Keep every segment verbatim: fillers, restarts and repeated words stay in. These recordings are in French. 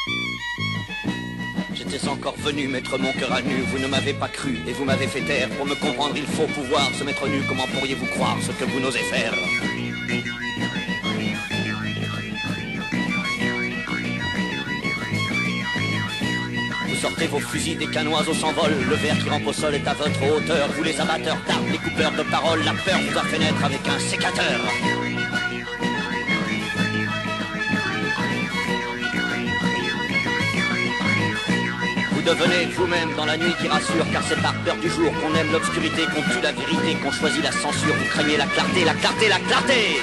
J'étais encore venu mettre mon cœur à nu, vous ne m'avez pas cru et vous m'avez fait taire. Pour me comprendre, il faut pouvoir se mettre nu. Comment pourriez-vous croire ce que vous n'osez faire? Vous sortez vos fusils dès qu'un oiseau s'envole. Le ver qui rampe au sol est à votre hauteur. Vous les abatteurs d'arbres, les coupeurs de paroles, la peur vous a fait naître avec un sécateur. Devenez vous-même dans la nuit qui rassure, car c'est par peur du jour qu'on aime l'obscurité, qu'on tue la vérité, qu'on choisit la censure. Vous craignez la clarté, la clarté, la clarté.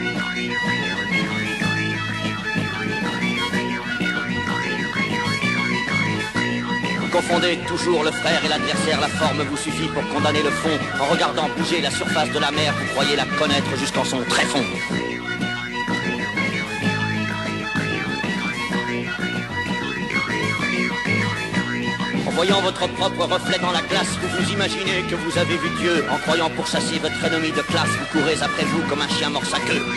Vous confondez toujours le frère et l'adversaire, la forme vous suffit pour condamner le fond. En regardant bouger la surface de la mer, vous croyez la connaître jusqu'en son tréfonds. Voyant votre propre reflet dans la glace, vous vous imaginez que vous avez vu Dieu. En croyant pourchasser votre ennemi de classe, vous courez après vous comme un chien mord sa queue.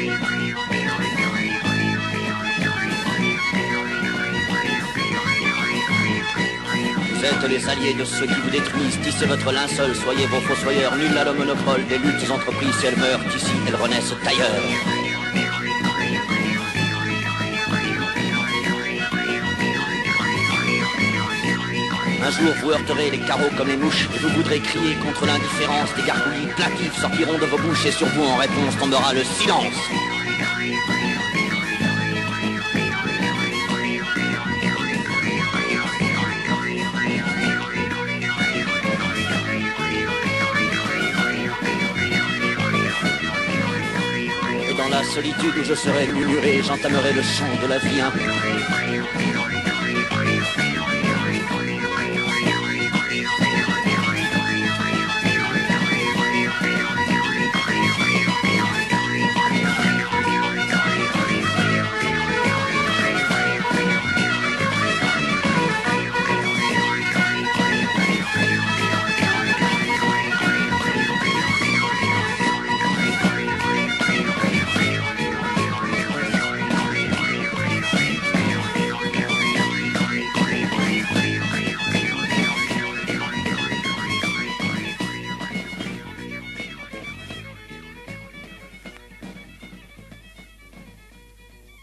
Vous êtes les alliés de ceux qui vous détruisent. Tissez votre linceul, soyez vos fossoyeurs. Nul n'a le monopole des luttes entreprises. Si elles meurent ici, elles renaissent ailleurs. Un jour vous heurterez les carreaux comme les mouches et vous voudrez crier contre l'indifférence. Des gargouillis plaintifs sortiront de vos bouches et sur vous en réponse tombera le silence. Et dans la solitude où je serai murmuré, j'entamerai le chant de la vie impure.